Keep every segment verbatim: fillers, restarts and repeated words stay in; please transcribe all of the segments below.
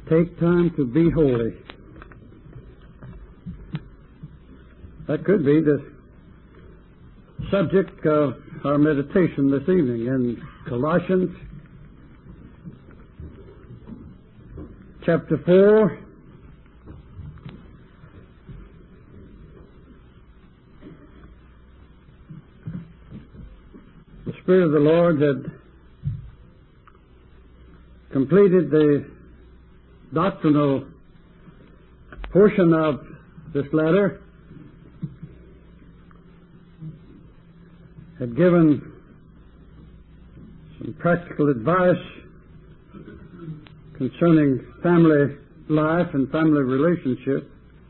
Take time to be holy. That could be the subject of our meditation this evening in Colossians chapter four. The Spirit of the Lord had completed the doctrinal portion of this letter, had given some practical advice concerning family life and family relationship.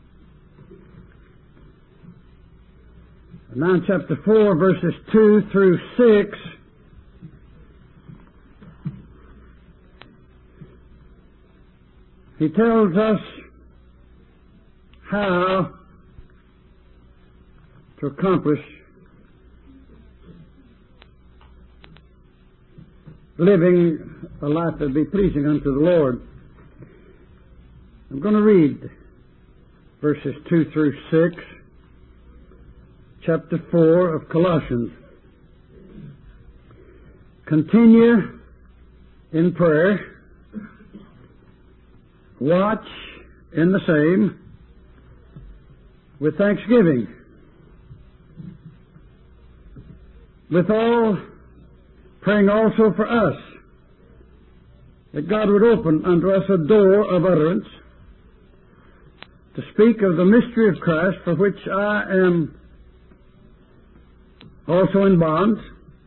Now in chapter four, verses two through six, he tells us how to accomplish living a life that be pleasing unto the Lord. I'm going to read verses two through six, chapter four of Colossians. Continue in prayer, watch in the same, with thanksgiving. Withal, praying also for us, that God would open unto us a door of utterance, to speak of the mystery of Christ, for which I am also in bonds,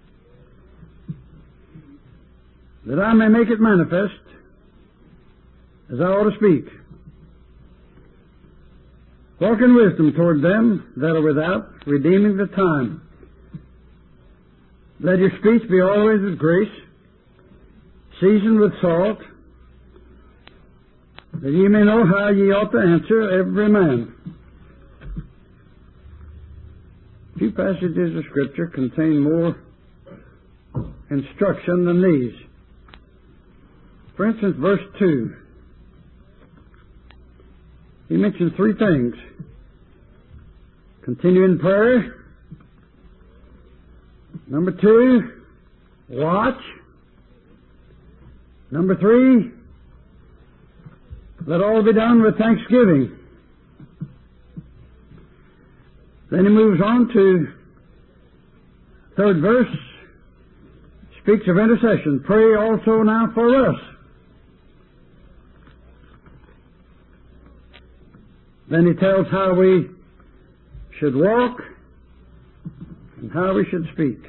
that I may make it manifest as I ought to speak. Walk in wisdom toward them that are without, redeeming the time. Let your speech be always with grace, seasoned with salt, that ye may know how ye ought to answer every man. Few passages of Scripture contain more instruction than these. For instance, verse two. He mentions three things. Continue in prayer. Number two, watch. Number three, let all be done with thanksgiving. Then he moves on to third verse, speaks of intercession. Pray also now for us. Then he tells how we should walk and how we should speak.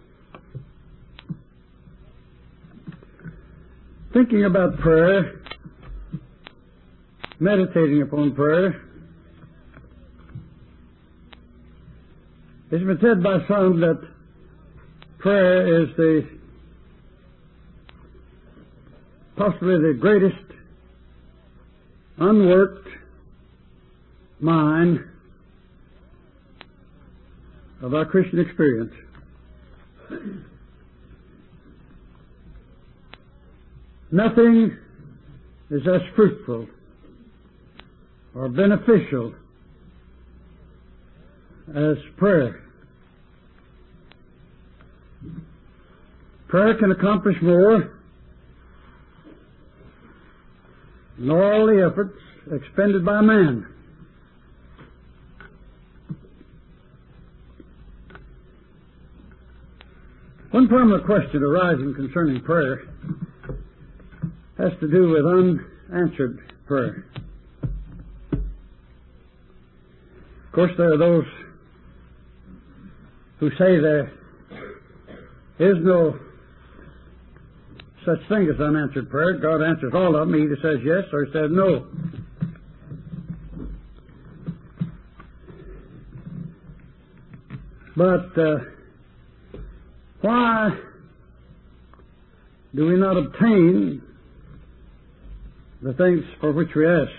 Thinking about prayer, meditating upon prayer, it's been said by some that prayer is the possibly the greatest unworked mine of our Christian experience. Nothing is as fruitful or beneficial as prayer. Prayer can accomplish more than all the efforts expended by man. One prominent question arising concerning prayer has to do with unanswered prayer. Of course, there are those who say there is no such thing as unanswered prayer. God answers all of them. He either says yes or he says no. But uh, why do we not obtain the things for which we ask?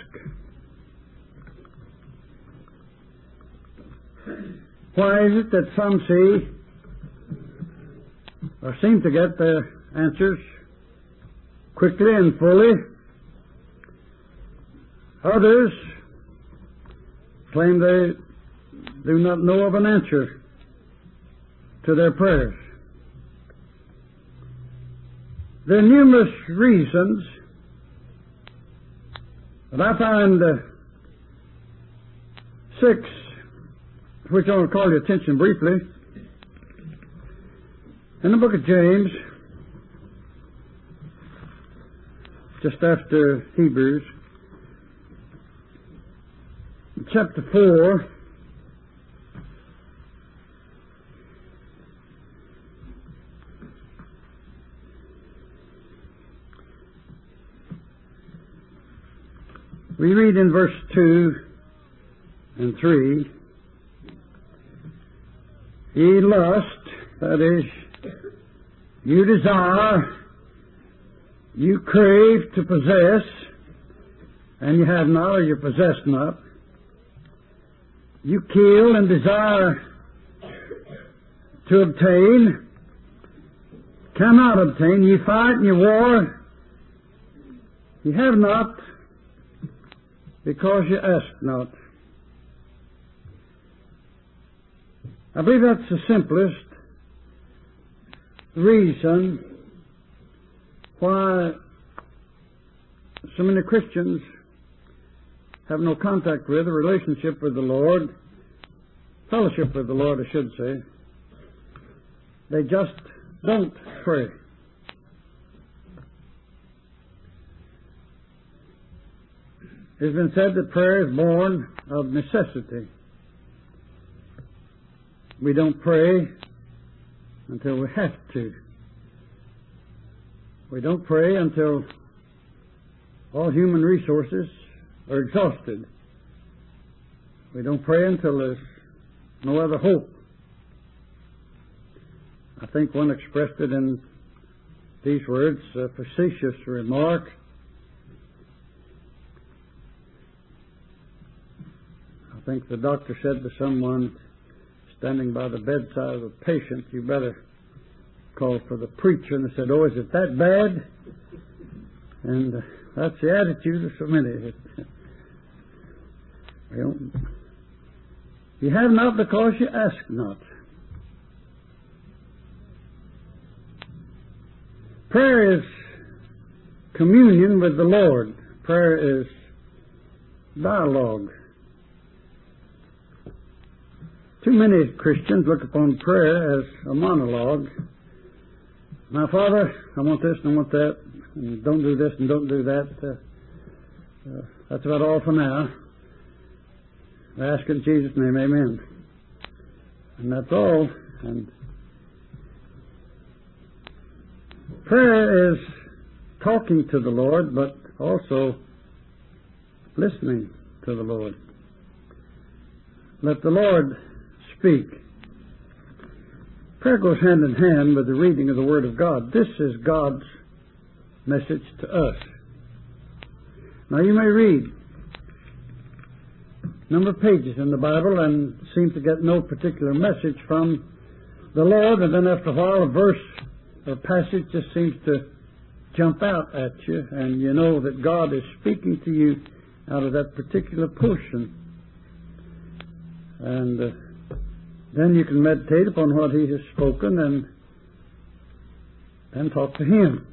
Why is it that some see or seem to get their answers quickly and fully, Others claim they do not know of an answer to their prayers. There are numerous reasons, but I find uh, six, which I want to call your attention briefly. In the book of James, just after Hebrews, chapter four, we read in verse two and three, ye lust, that is, you desire, you crave to possess, and you have not, or you possess not. You kill and desire to obtain, cannot obtain. You fight and you war, you have not, because you ask not. I believe that's the simplest reason why so many Christians have no contact with, a relationship with the Lord, fellowship with the Lord, I should say. They just don't pray. It's been said that prayer is born of necessity. We don't pray until we have to. We don't pray until all human resources are exhausted. We don't pray until there's no other hope. I think one expressed it in these words, a facetious remark. I think the doctor said to someone standing by the bedside of a patient, you better call for the preacher. And they said, oh, is it that bad? And uh, that's the attitude of so many. Well, you have not because you ask not. Prayer is communion with the Lord. Prayer is dialogue. Too many Christians look upon prayer as a monologue. My Father, I want this and I want that, and don't do this and don't do that. Uh, uh, that's about all for now. I ask in Jesus' name, amen. And that's all. And prayer is talking to the Lord, but also listening to the Lord. Let the Lord speak. Prayer goes hand in hand with the reading of the Word of God. This is God's message to us. Now you may read a number of pages in the Bible and seem to get no particular message from the Lord, and then after a while a verse or passage just seems to jump out at you, and you know that God is speaking to you out of that particular portion. And uh, then you can meditate upon what He has spoken and then talk to Him.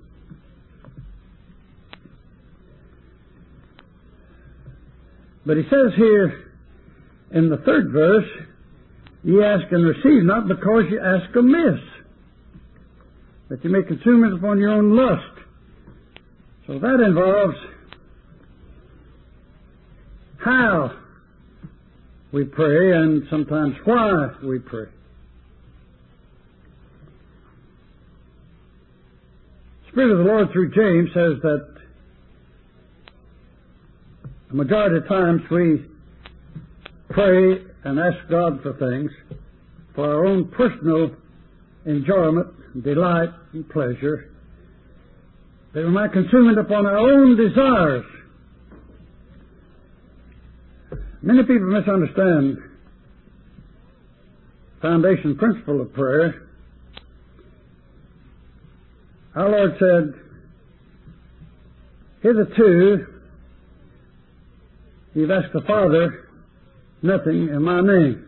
But He says here in the third verse, ye ask and receive not because ye ask amiss, that you may consume it upon your own lust. So that involves how we pray and sometimes why we pray. The Spirit of the Lord through James says that the majority of times we pray and ask God for things for our own personal enjoyment, delight, and pleasure, that we might consume it upon our own desires. Many people misunderstand the foundation principle of prayer. Our Lord said, hitherto you've asked the Father nothing in my name.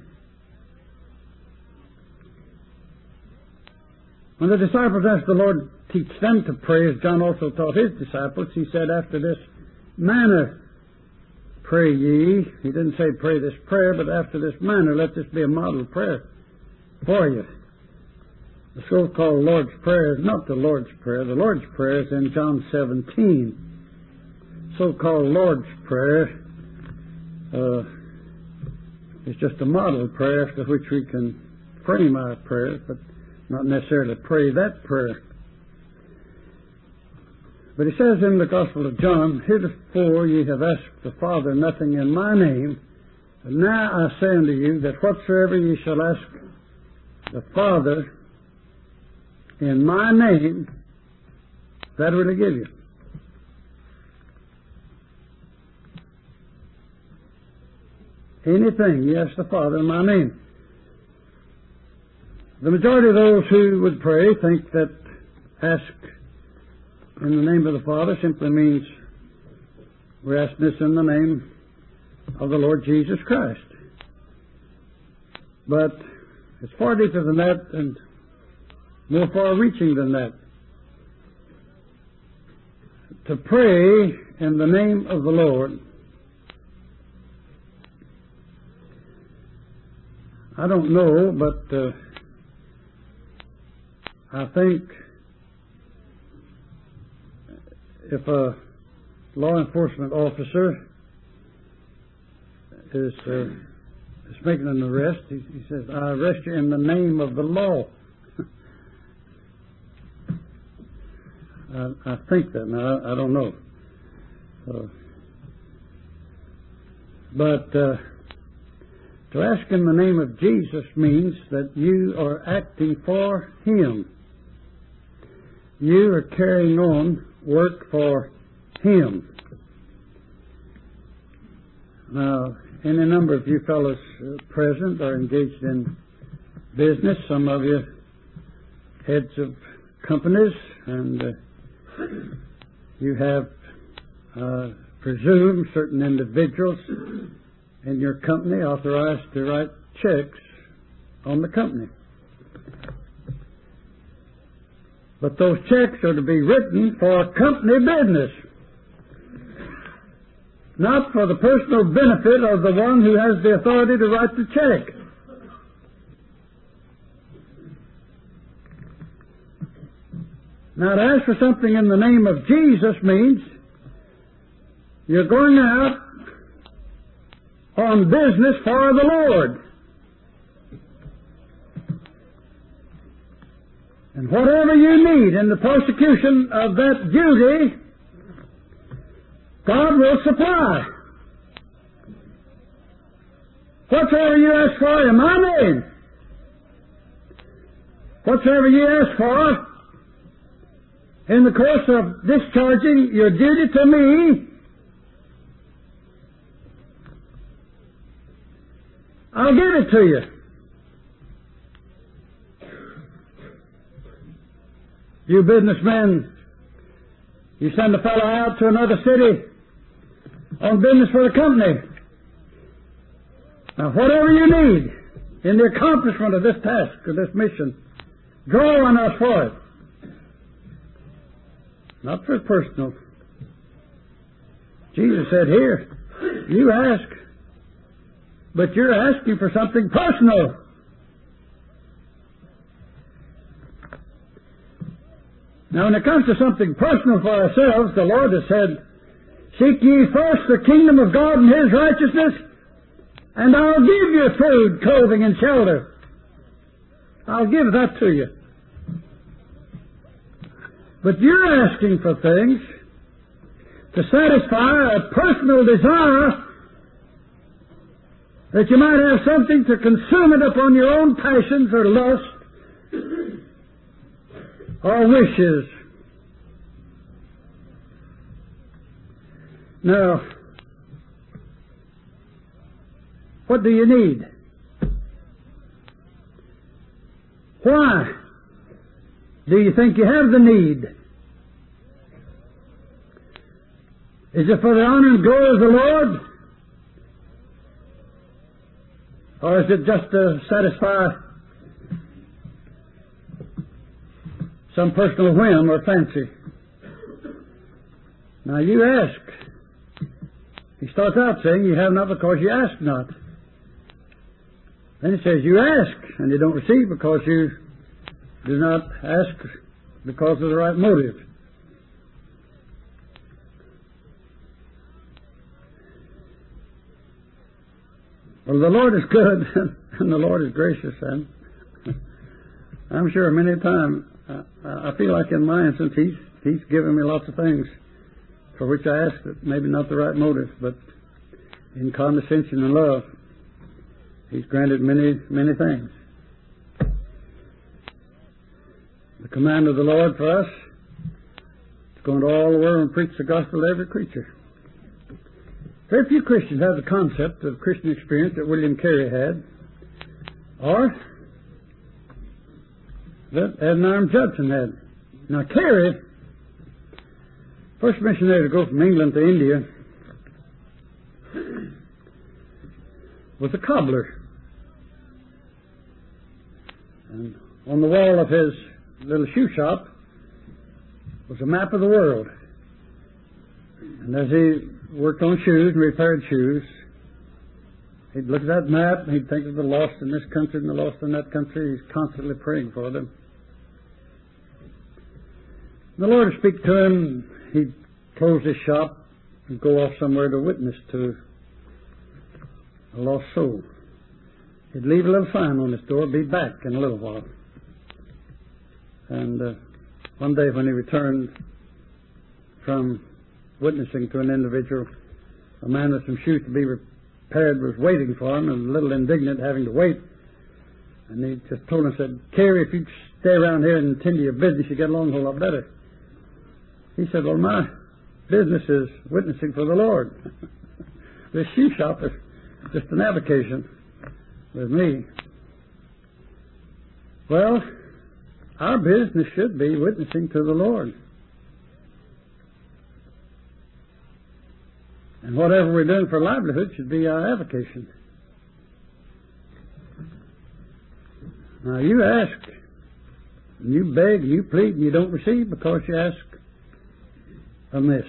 When the disciples asked the Lord to teach them to pray, as John also taught his disciples, he said, after this manner pray ye. He didn't say pray this prayer, but after this manner, let this be a model prayer for you. The so-called Lord's Prayer is not the Lord's Prayer. The Lord's Prayer is in John seventeen. So-called Lord's Prayer uh, is just a model prayer after which we can frame our prayers, but not necessarily pray that prayer. But he says in the Gospel of John, heretofore ye have asked the Father nothing in my name, but now I say unto you that whatsoever ye shall ask the Father in my name, that will he give you. Anything you ask the Father in my name. The majority of those who would pray think that ask in the name of the Father simply means we're asking this in the name of the Lord Jesus Christ. But it's far deeper than that and more far-reaching than that. To pray in the name of the Lord, I don't know, but uh, I think if a law enforcement officer is, uh, is making an arrest, he, he says, I arrest you in the name of the law. I, I think that. Now, I, I don't know. Uh, but uh, to ask in the name of Jesus means that you are acting for Him. You are carrying on work for Him. Now, any number of you fellows uh, present are engaged in business. Some of you heads of companies, and uh, you have uh, presumed certain individuals in your company authorized to write checks on the company. But those checks are to be written for company business, not for the personal benefit of the one who has the authority to write the check. Now, to ask for something in the name of Jesus means you're going out on business for the Lord. And whatever you need in the prosecution of that duty, God will supply. Whatsoever you ask for in my name, whatsoever you ask for in the course of discharging your duty to me, I'll give it to you. You businessmen, you send a fellow out to another city on business for the company. Now, whatever you need in the accomplishment of this task or this mission, draw on us for it. Not for personal. Jesus said, here, you ask, but you're asking for something personal. Now, when it comes to something personal for ourselves, the Lord has said, seek ye first the kingdom of God and His righteousness, and I'll give you food, clothing, and shelter. I'll give that to you. But you're asking for things to satisfy a personal desire that you might have something to consume it upon your own passions or lust or wishes. Now, what do you need? Why do you think you have the need? Is it for the honor and glory of the Lord? Or is it just to satisfy some personal whim or fancy? Now you ask. He starts out saying you have not because you ask not. Then he says you ask and you don't receive because you do not ask because of the right motive. Well, the Lord is good and the Lord is gracious, and I'm sure many times I, I feel like in my instance He's He's given me lots of things for which I asked it, maybe not the right motive, but in condescension and love, He's granted many, many things. The command of the Lord for us is go into all the world and preach the gospel to every creature. Very few Christians have the concept of Christian experience that William Carey had, or that Adoniram Judson had. Now, Carey, first missionary to go from England to India, was a cobbler. And on the wall of his little shoe shop was a map of the world. And as he worked on shoes and repaired shoes, he'd look at that map and he'd think of the lost in this country and the lost in that country. He's constantly praying for them. The Lord would speak to him. He'd close his shop and go off somewhere to witness to a lost soul. He'd leave a little sign on his door, be back in a little while. And uh, one day when he returned from witnessing to an individual, a man with some shoes to be repaired was waiting for him, and a little indignant having to wait. And he just told him, said, Carey, if you stay around here and tend to your business, you get along a whole lot better. He said, well, my business is witnessing for the Lord. This shoe shop is just an avocation with me. Well, our business should be witnessing to the Lord. And whatever we're doing for livelihood should be our avocation. Now, you ask, and you beg, and you plead, and you don't receive because you ask amiss.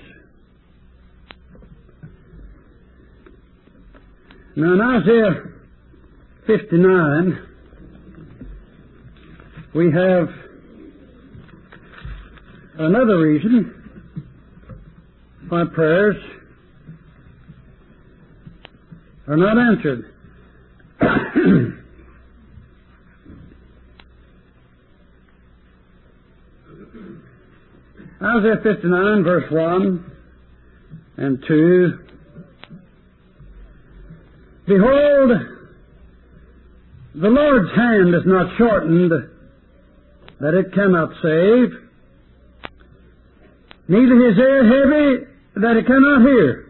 Now, in Isaiah fifty-nine, we have another reason why prayers are not answered. Isaiah fifty-nine, verse one and two. Behold, the Lord's hand is not shortened, that it cannot save, neither his ear heavy, that it cannot hear.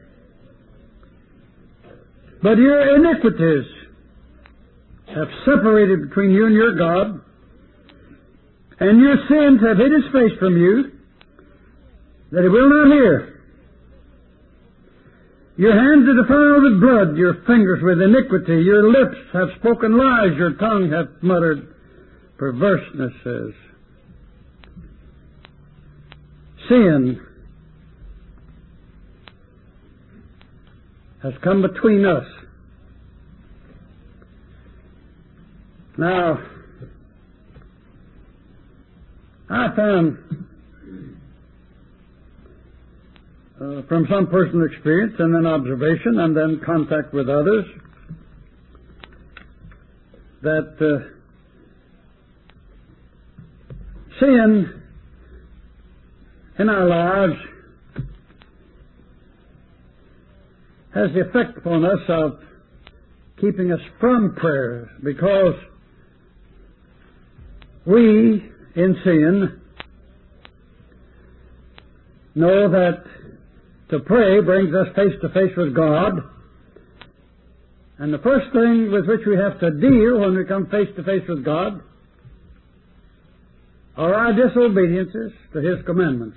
But your iniquities have separated between you and your God, and your sins have hid his face from you, that he will not hear. Your hands are defiled with blood, your fingers with iniquity, your lips have spoken lies, your tongue hath muttered perversenesses. Sin has come between us. Now, I found uh, from some personal experience and then observation and then contact with others that uh, sin in our lives has the effect upon us of keeping us from prayer, because we, in sin, know that to pray brings us face to face with God, and the first thing with which we have to deal when we come face to face with God are our disobediences to His commandments.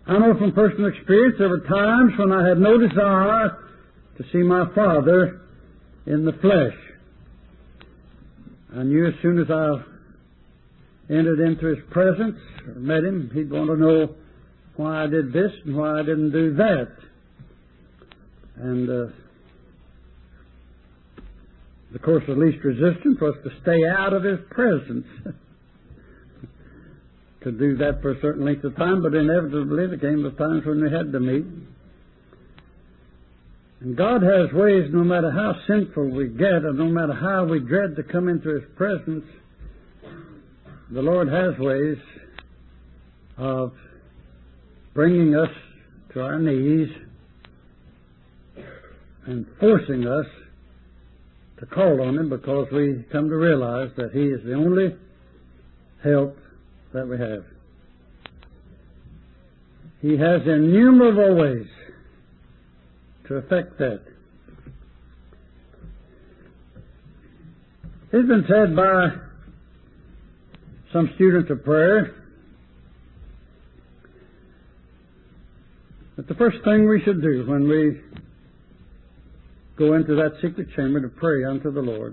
I know from personal experience there were times when I had no desire to see my Father in the flesh. I knew as soon as I entered into His presence or met Him, He'd want to know why I did this and why I didn't do that. And uh, the course of least resistance was to stay out of His presence. To do that for a certain length of time, but inevitably there came the times when we had to meet. And God has ways, no matter how sinful we get, and no matter how we dread to come into His presence, the Lord has ways of bringing us to our knees and forcing us to call on Him, because we come to realize that He is the only help that we have. He has innumerable ways to effect that. It's been said by some students of prayer that the first thing we should do when we go into that secret chamber to pray unto the Lord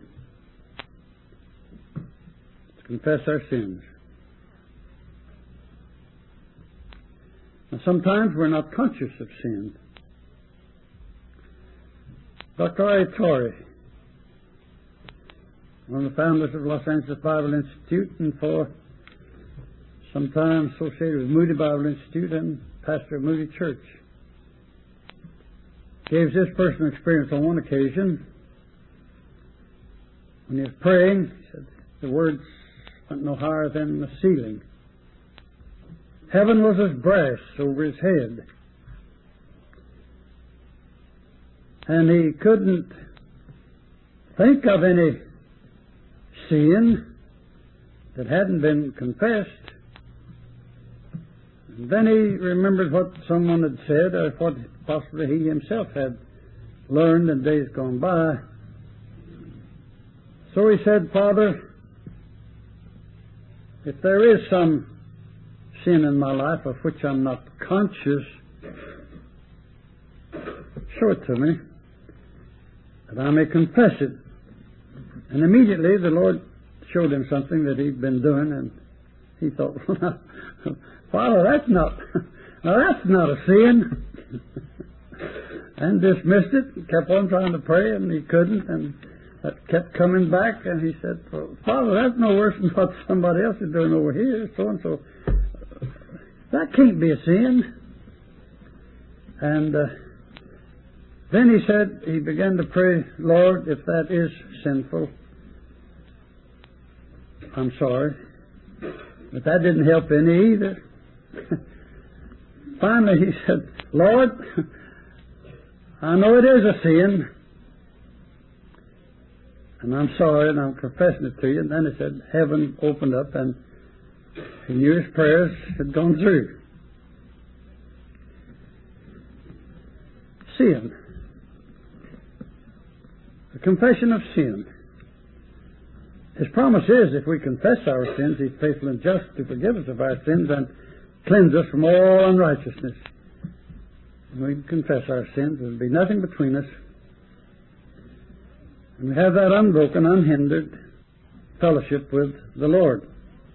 is to confess our sins. Now, sometimes we're not conscious of sin. Doctor A. Torrey, one of the founders of Los Angeles Bible Institute, and for some time associated with Moody Bible Institute and pastor of Moody Church, gave his personal experience on one occasion. When he was praying, he said the words went no higher than the ceiling. Heaven was as brass over his head. And he couldn't think of any sin that hadn't been confessed. And then he remembered what someone had said, or what possibly he himself had learned in days gone by. So he said, Father, if there is some sin in my life of which I'm not conscious, show it to me, that I may confess it. And immediately the Lord showed him something that he'd been doing, and he thought, well, Father, that's not, now that's not a sin. And dismissed it, and kept on trying to pray, and he couldn't, and that kept coming back, and he said, well, Father, that's no worse than what somebody else is doing over here, so and so. That can't be a sin. And uh, then he said, he began to pray, Lord, if that is sinful, I'm sorry. But that didn't help any either. Finally he said, Lord, I know it is a sin, and I'm sorry, and I'm confessing it to you. And then he said, heaven opened up, and he knew his prayers had gone through. Sin. The confession of sin. His promise is, if we confess our sins, He's faithful and just to forgive us of our sins and cleanse us from all unrighteousness. And we confess our sins, there'll be nothing between us. And we have that unbroken, unhindered fellowship with the Lord.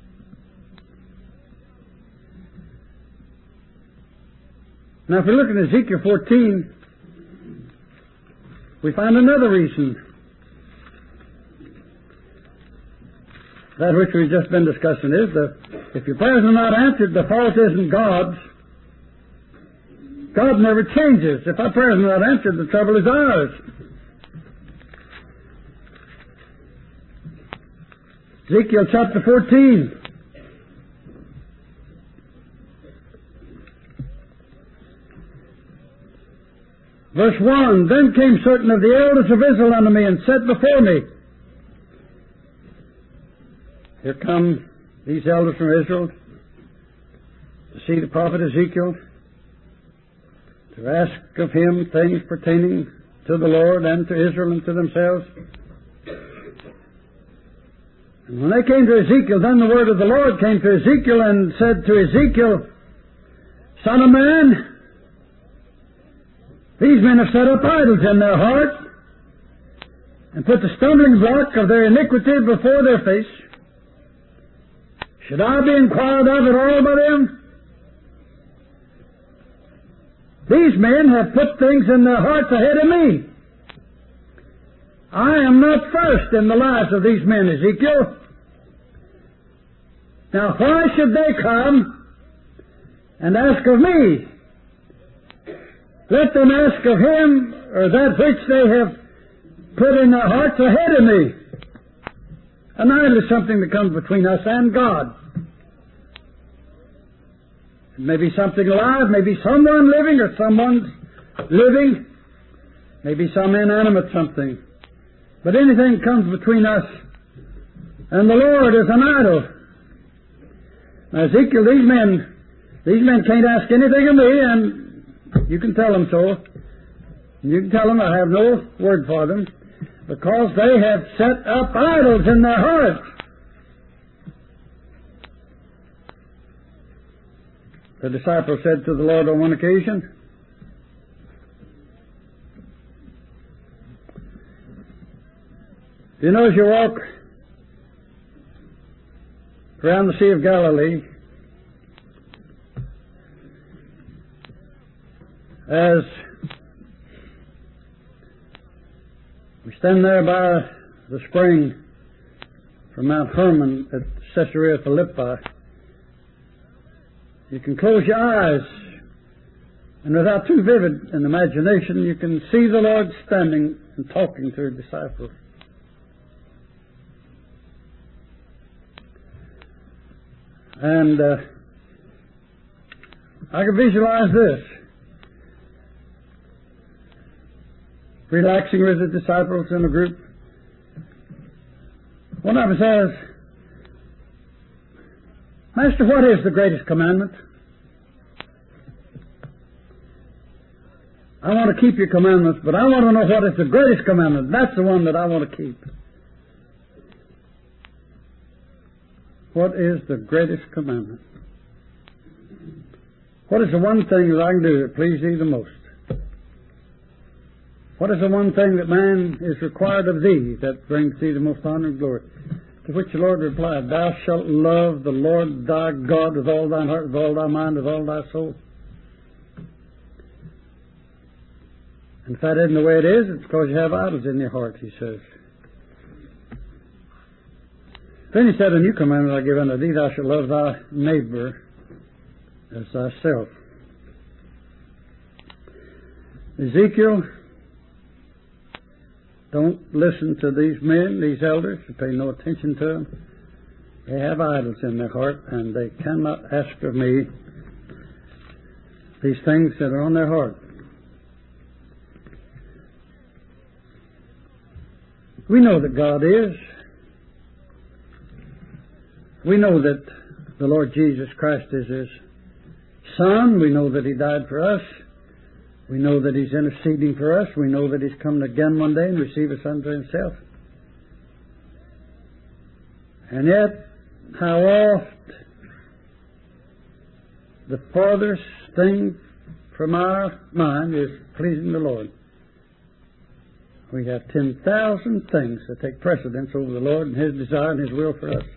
Now, if we look at Ezekiel fourteen, we find another reason. That which we've just been discussing is that if your prayers are not answered, the fault isn't God's. God never changes. If our prayers are not answered, the trouble is ours. Ezekiel chapter fourteen. Verse one, Then came certain of the elders of Israel unto me, and said before me, here come these elders from Israel to see the prophet Ezekiel, to ask of him things pertaining to the Lord and to Israel and to themselves. And when they came to Ezekiel, then the word of the Lord came to Ezekiel and said to Ezekiel, Son of man, these men have set up idols in their heart and put the stumbling block of their iniquity before their face. Should I be inquired of at all by them? These men have put things in their hearts ahead of me. I am not first in the lives of these men, Ezekiel. Now, why should they come and ask of me? Let them ask of him or that which they have put in their hearts ahead of me. An idol is something that comes between us and God. It may be something alive, maybe someone living or someone's living, maybe some inanimate something. But anything comes between us and the Lord is an idol. Now, Ezekiel, these men, these men can't ask anything of me, and you can tell them so. You can tell them I have no word for them, because they have set up idols in their hearts. The disciple said to the Lord on one occasion, you know, as you walk around the Sea of Galilee, as we stand there by the spring from Mount Hermon at Caesarea Philippi, you can close your eyes, and without too vivid an imagination, you can see the Lord standing and talking to his disciples. And uh, I can visualize this. Relaxing with the disciples in a group. One of them says, Master, what is the greatest commandment? I want to keep your commandments, but I want to know what is the greatest commandment. That's the one that I want to keep. What is the greatest commandment? What is the one thing that I can do that pleases thee the most? What is the one thing that man is required of thee that brings thee the most honor and glory? To which the Lord replied, thou shalt love the Lord thy God with all thine heart, with all thy mind, with all thy soul. And if that isn't the way it is, it's because you have idols in your heart, he says. Then he said, a new commandment I give unto thee, thou shalt love thy neighbor as thyself. Ezekiel, don't listen to these men, these elders, and pay no attention to them. They have idols in their heart, and they cannot ask of me these things that are on their heart. We know that God is. We know that the Lord Jesus Christ is His Son. We know that He died for us. We know that He's interceding for us. We know that He's coming again one day and receive us unto Himself. And yet, how oft the farthest thing from our mind is pleasing the Lord. We have ten thousand things that take precedence over the Lord and His desire and His will for us.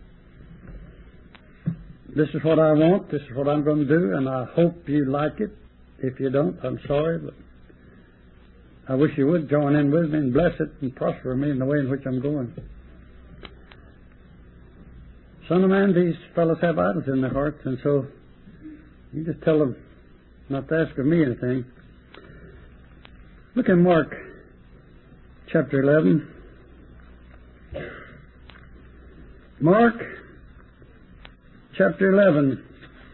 This is what I want. This is what I'm going to do, and I hope you like it. If you don't, I'm sorry, but I wish you would join in with me and bless it and prosper me in the way in which I'm going. Son of man, these fellows have idols in their hearts, and so you just tell them not to ask of me anything. Look in Mark chapter eleven. Mark chapter eleven.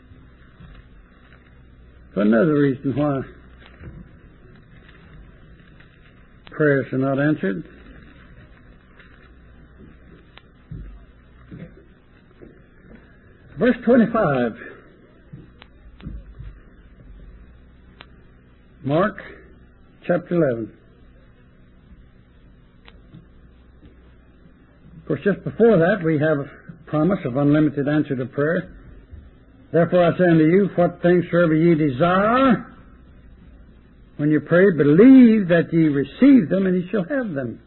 For another reason why prayers are not answered. Verse twenty-five. Mark chapter eleven. Of course, just before that, we have a promise of unlimited answer to prayer. Therefore I say unto you, what things soever ye desire, when you pray, believe that ye receive them, and ye shall have them.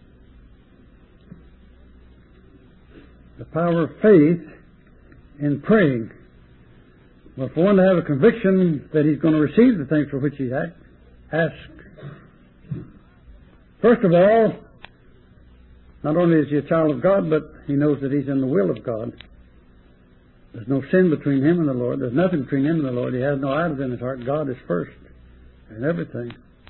The power of faith in praying. Well, for one to have a conviction that he's going to receive the things for which he asks. First of all, not only is he a child of God, but he knows that he's in the will of God. There's no sin between him and the Lord. There's nothing between him and the Lord. He has no idols in his heart. God is first in everything.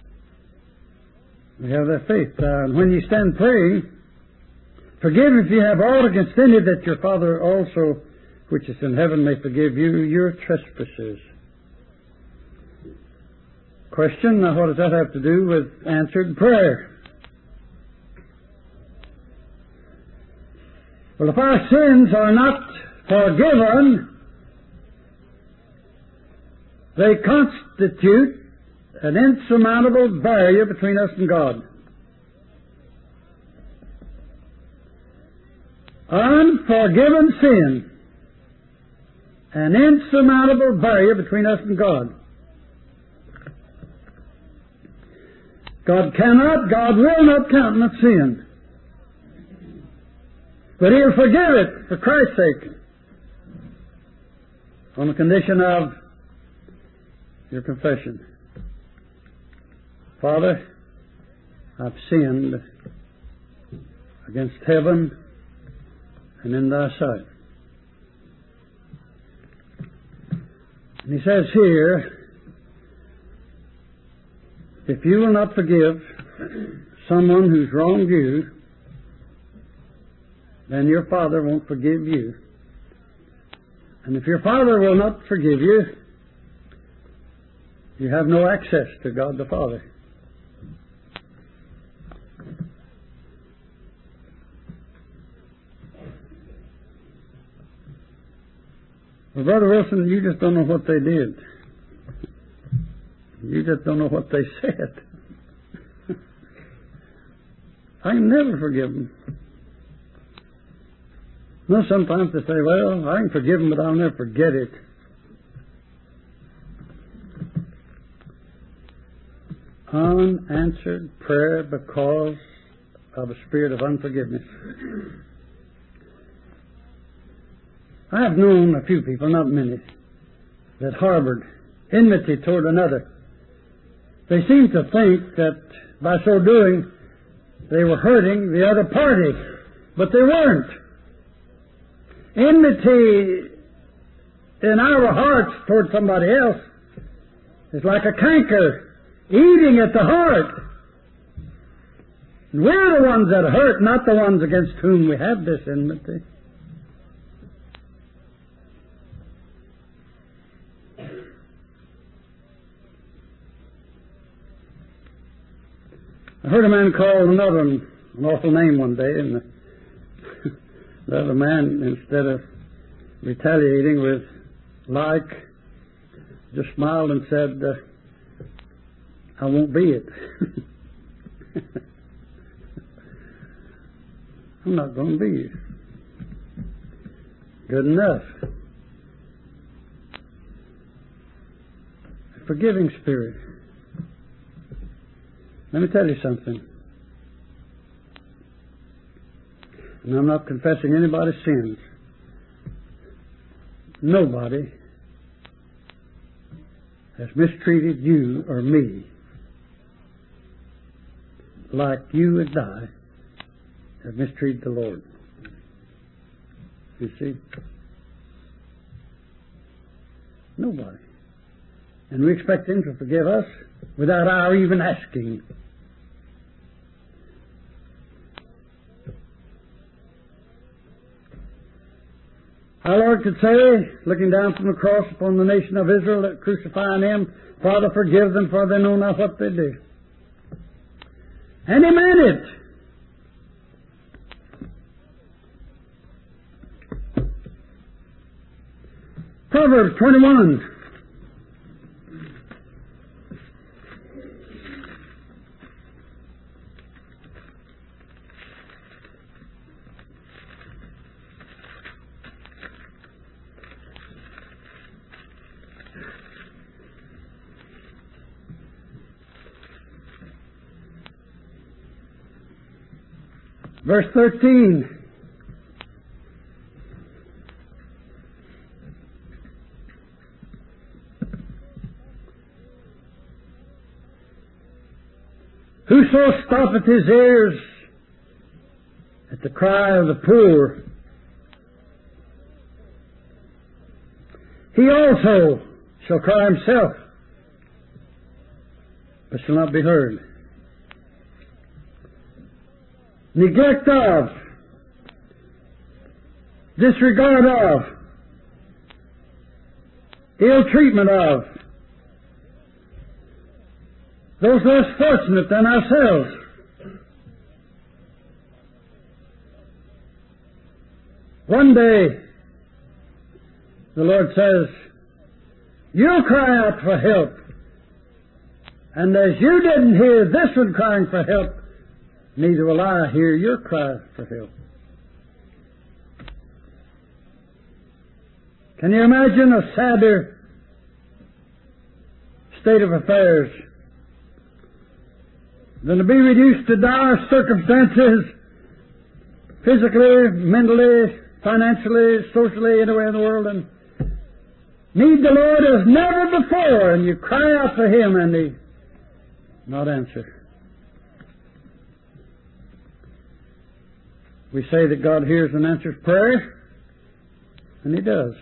We have that faith. Uh, and when you stand praying, forgive if you have aught against any, that your Father also, which is in heaven, may forgive you your trespasses. Question, now what does that have to do with answered prayer? Well, if our sins are not forgiven, they constitute an insurmountable barrier between us and God. Unforgiven sin, an insurmountable barrier between us and God. God cannot, God will not countenance sin. But He'll forgive it for Christ's sake, on the condition of your confession. Father, I've sinned against heaven and in Thy sight. And He says here, if you will not forgive someone who's wronged you, then your Father won't forgive you. And if your Father will not forgive you, you have no access to God the Father. Well, Brother Wilson, you just don't know what they did. You just don't know what they said. I can never forgive them. No, sometimes they say, well, I can forgive them, but I'll never forget it. Unanswered prayer because of a spirit of unforgiveness. I have known a few people, not many, that harbored enmity toward another. They seemed to think that by so doing they were hurting the other party, but they weren't. Enmity in our hearts toward somebody else is like a canker eating at the heart. And we're the ones that hurt, not the ones against whom we have this enmity. I heard a man call another an awful name one day, and the, the other man, instead of retaliating with like, just smiled and said, uh, I won't be it. I'm not going to be it. Good enough. A forgiving spirit. Let me tell you something. And I'm not confessing anybody's sins. Nobody has mistreated you or me like you and I have mistreated the Lord. You see? Nobody. And we expect Him to forgive us without our even asking. Our Lord could say, looking down from the cross upon the nation of Israel that crucifying Him, Father, forgive them, for they know not what they do. And He meant it. Proverbs twenty-one. Verse thirteen. Whoso stoppeth his ears at the cry of the poor, he also shall cry himself, but shall not be heard. Neglect of, disregard of, ill treatment of those less fortunate than ourselves. One day, the Lord says, you'll cry out for help. And as you didn't hear this one crying for help, neither will I hear your cry for help. Can you imagine a sadder state of affairs than to be reduced to dire circumstances, physically, mentally, financially, socially, anywhere in the world, and need the Lord as never before, and you cry out for Him and He not answer? We say that God hears and answers prayer, and He does.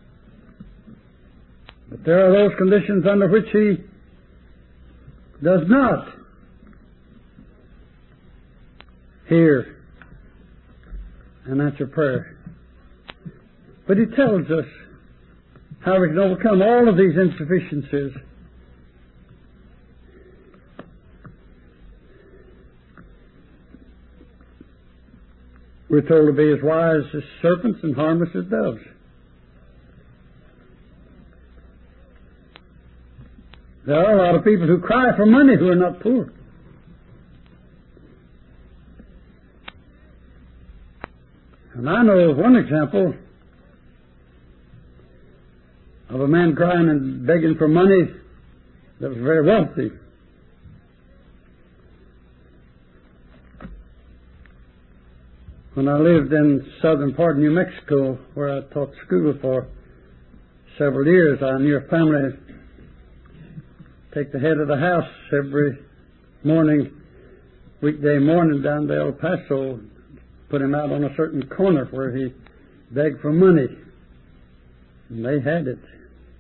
But there are those conditions under which He does not hear and answer prayer. But He tells us how we can overcome all of these insufficiencies. We're told to be as wise as serpents and harmless as doves. There are a lot of people who cry for money who are not poor. And I know of one example of a man crying and begging for money that was very wealthy. When I lived in southern part of New Mexico, where I taught school for several years, I knew a family take the head of the house every morning, weekday morning, down to El Paso, put him out on a certain corner where he begged for money. And they had it.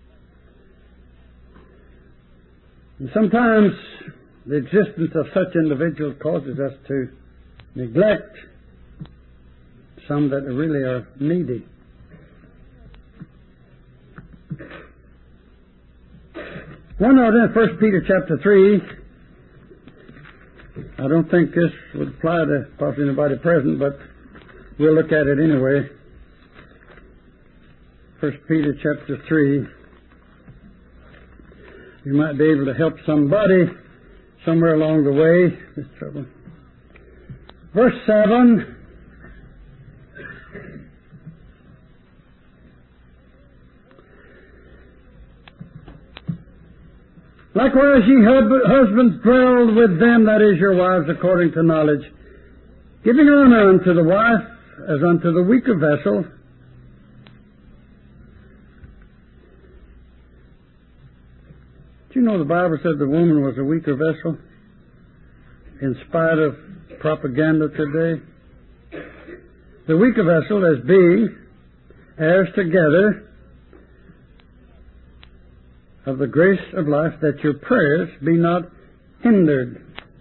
And sometimes the existence of such individuals causes us to neglect some that really are needy. One note in First Peter chapter three. I don't think this would apply to possibly anybody present, but we'll look at it anyway. First Peter chapter three. You might be able to help somebody somewhere along the way. This trouble. Verse seven. Likewise, ye husbands, dwell with them, that is, your wives, according to knowledge, giving honor unto the wife as unto the weaker vessel. Do you know the Bible said the woman was a weaker vessel? In spite of propaganda today. The weaker vessel as being heirs together of the grace of life, that your prayers be not hindered.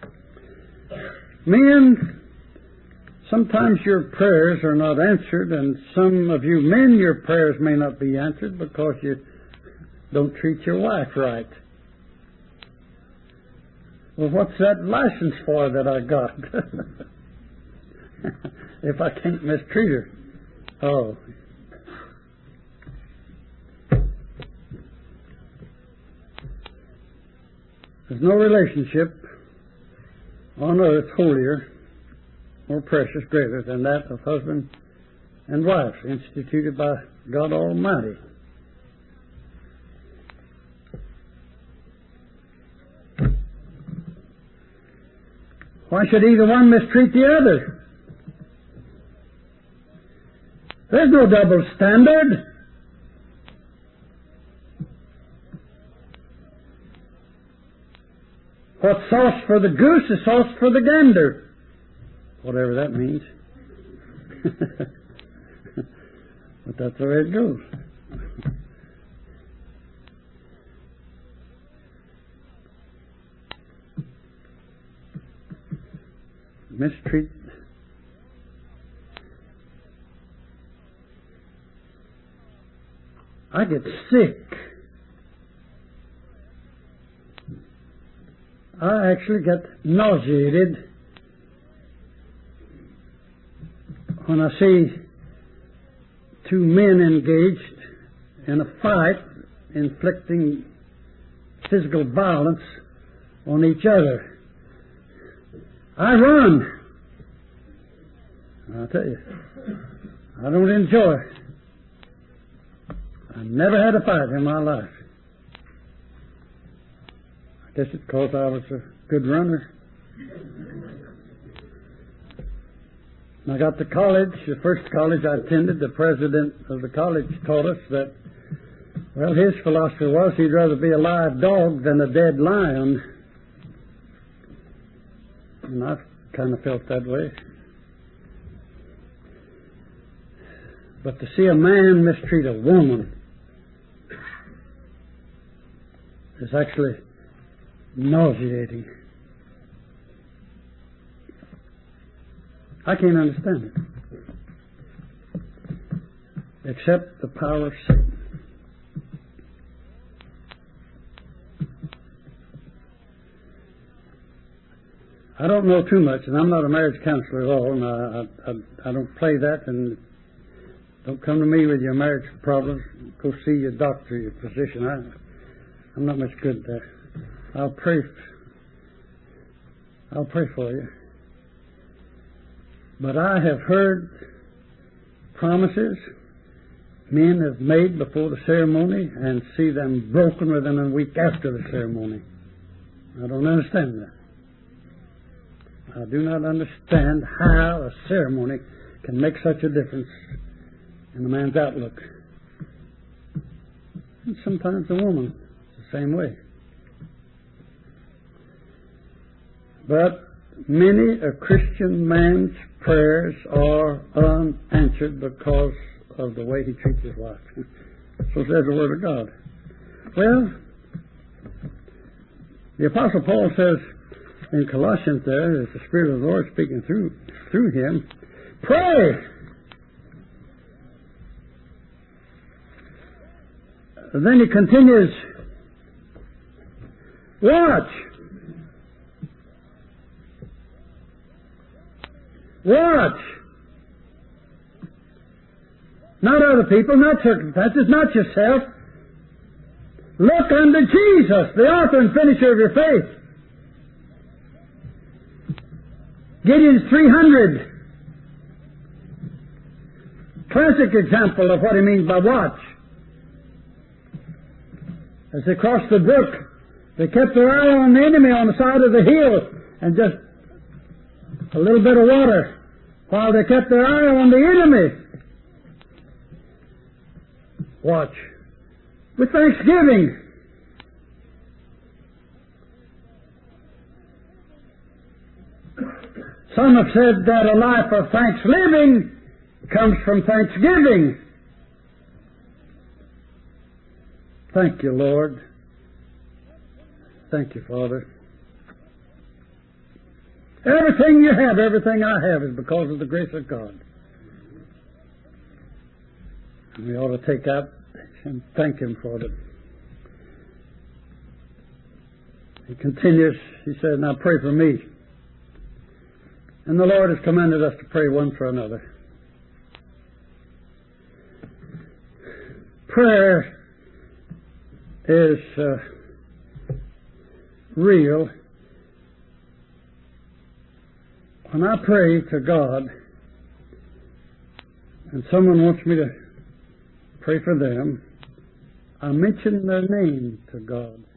Men, sometimes your prayers are not answered, and some of you men, your prayers may not be answered because you don't treat your wife right. Well, what's that license for that I got? If I can't mistreat her. Oh. There's no relationship on earth holier, more precious, greater than that of husband and wife, instituted by God Almighty. Why should either one mistreat the other? There's no double standard. What's sauce for the goose is sauce for the gander. Whatever that means. But that's the way it goes. Mistreat. I get sick. I actually get nauseated when I see two men engaged in a fight, inflicting physical violence on each other. I run. I'll tell you, I don't enjoy it. I never had a fight in my life. I guess it's because I was a good runner. When I got to college, the first college I attended, the president of the college taught us that, well, his philosophy was he'd rather be a live dog than a dead lion. And I've kind of felt that way. But to see a man mistreat a woman is actually nauseating. I can't understand it. Except the power of Satan. I don't know too much, and I'm not a marriage counselor at all, and I, I, I don't play that, and don't come to me with your marriage problems. Go see your doctor, your physician. I, I'm not much good there. I'll pray. I'll pray for you. But I have heard promises men have made before the ceremony and see them broken within a week after the ceremony. I don't understand that. I do not understand how a ceremony can make such a difference in a man's outlook. And sometimes the woman is the same way. But many a Christian man's prayers are unanswered because of the way he treats his wife. So says the Word of God. Well, the Apostle Paul says in Colossians there, as the Spirit of the Lord speaking through through him, pray. And then he continues, watch. Watch. Not other people, not circumstances, not yourself. Look unto Jesus, the author and finisher of your faith. Gideon's three hundred. Classic example of what he means by watch. As they crossed the brook, they kept their eye on the enemy on the side of the hill and just a little bit of water while they kept their eye on the enemy. Watch. With thanksgiving. Some have said that a life of thanksgiving comes from thanksgiving. Thank you, Lord. Thank you, Father. Everything you have, everything I have is because of the grace of God. And we ought to take out and thank Him for it. He continues, he says, now pray for me. And the Lord has commanded us to pray one for another. Prayer is uh, real. When I pray to God and someone wants me to pray for them, I mention their name to God.